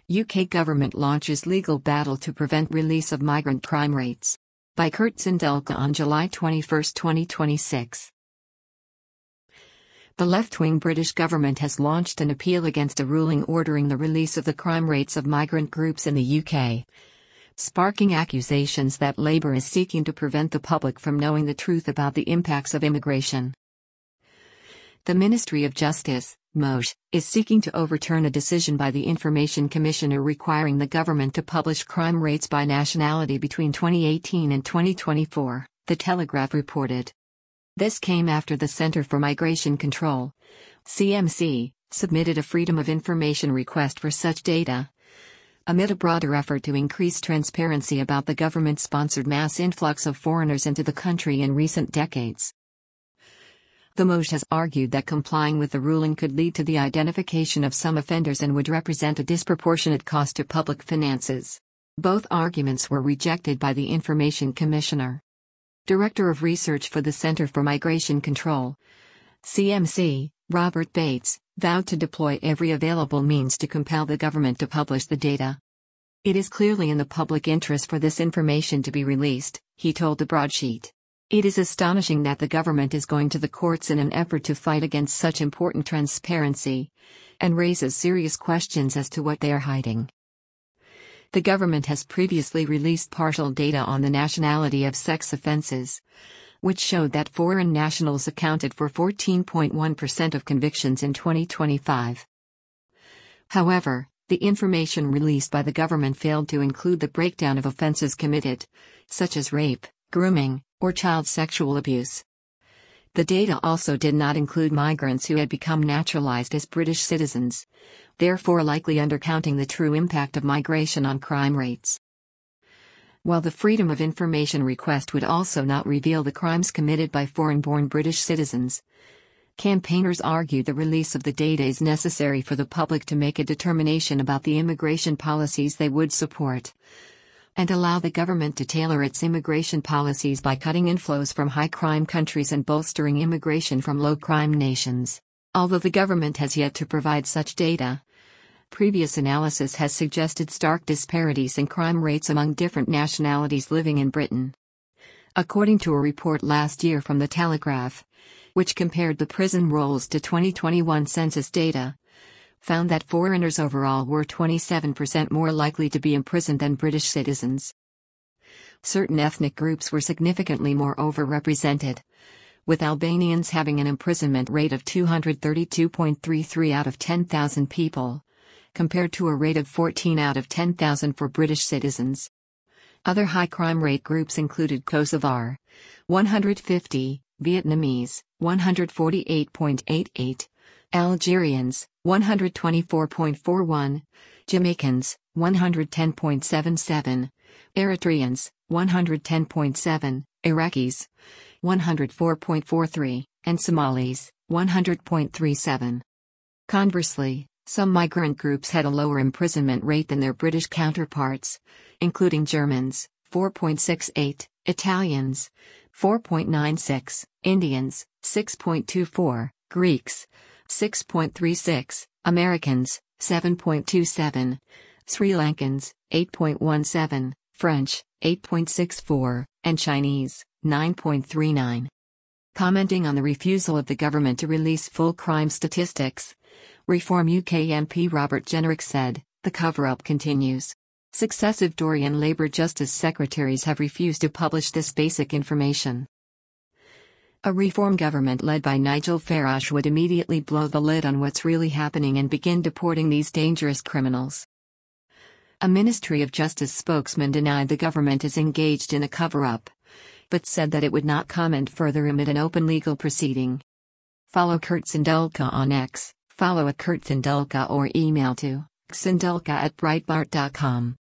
UK government launches legal battle to prevent release of migrant crime rates. By Kurt Sindelka on July 21, 2026. The left-wing British government has launched an appeal against a ruling ordering the release of the crime rates of migrant groups in the UK, sparking accusations that Labour is seeking to prevent the public from knowing the truth about the impacts of immigration. The Ministry of Justice, MOJ, is seeking to overturn a decision by the Information Commissioner requiring the government to publish crime rates by nationality between 2018 and 2024, The Telegraph reported. This came after the Centre for Migration Control, CMC, submitted a Freedom of Information request for such data, amid a broader effort to increase transparency about the government-sponsored mass influx of foreigners into the country in recent decades. The MOJ has argued that complying with the ruling could lead to the identification of some offenders and would represent a disproportionate cost to public finances. Both arguments were rejected by the Information Commissioner. Director of Research for the Centre for Migration Control, CMC, Robert Bates, vowed to deploy every available means to compel the government to publish the data. It is clearly in the public interest for this information to be released, he told the broadsheet. It is astonishing that the government is going to the courts in an effort to fight against such important transparency, and raises serious questions as to what they are hiding. The government has previously released partial data on the nationality of sex offences, which showed that foreign nationals accounted for 14.1% of convictions in 2025. However, the information released by the government failed to include the breakdown of offences committed, such as rape, grooming, or child sexual abuse. The data also did not include migrants who had become naturalized as British citizens, therefore likely undercounting the true impact of migration on crime rates. While the Freedom of Information request would also not reveal the crimes committed by foreign-born British citizens, campaigners argued the release of the data is necessary for the public to make a determination about the immigration policies they would support, and allow the government to tailor its immigration policies by cutting inflows from high-crime countries and bolstering immigration from low-crime nations. Although the government has yet to provide such data, previous analysis has suggested stark disparities in crime rates among different nationalities living in Britain. According to a report last year from The Telegraph, which compared the prison rolls to 2021 census data, found that foreigners overall were 27% more likely to be imprisoned than British citizens. Certain ethnic groups were significantly more overrepresented, with Albanians having an imprisonment rate of 232.33 out of 10,000 people, compared to a rate of 14 out of 10,000 for British citizens. Other high crime rate groups included Kosovar, 150, Vietnamese, 148.88, Algerians, 124.41, Jamaicans, 110.77, Eritreans, 110.7, Iraqis, 104.43, and Somalis, 100.37. Conversely, some migrant groups had a lower imprisonment rate than their British counterparts, including Germans, 4.68, Italians, 4.96, Indians, 6.24, Greeks, 6.36, Americans, 7.27, Sri Lankans, 8.17, French, 8.64, and Chinese, 9.39. Commenting on the refusal of the government to release full crime statistics, Reform UK MP Robert Jenrick said, "The cover-up continues. Successive Tory and Labour Justice Secretaries have refused to publish this basic information." A Reform government led by Nigel Farage would immediately blow the lid on what's really happening and begin deporting these dangerous criminals. A Ministry of Justice spokesman denied the government is engaged in a cover-up, but said that it would not comment further amid an open legal proceeding. Follow Kurt Sindelka on X, follow @KurtSindelka or email to sindelka@breitbart.com.